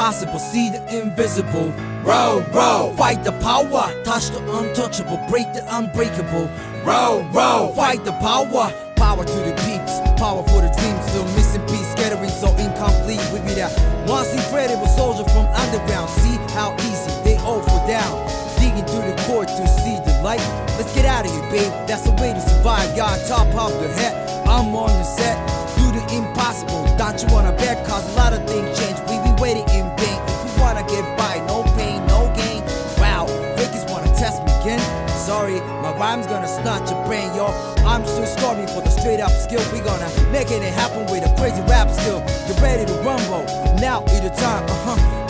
impossible, see the invisible. Row, row, fight the power, touch the untouchable, break the unbreakable. Row, row, fight the power, power to the peeps, power for the dreams. Still missing piece, scattering so incomplete. We be that once incredible soldier from underground. See how easy they all fall down, digging through the core to see the light. Let's get out of here, babe, that's the way to survive. Y'all top of the head, I'm on the set. Do the impossible, don't you wanna bet? Cause a lot of things change, we be waiting in vain. If you wanna get by, no pain, no gain. Wow, fakers wanna test me again. Sorry, my rhyme's gonna snatch your brain, yo. I'm still stormy for the straight up skill. We gonna make it happen with a crazy rap skill. Get ready to rumble, now is the time,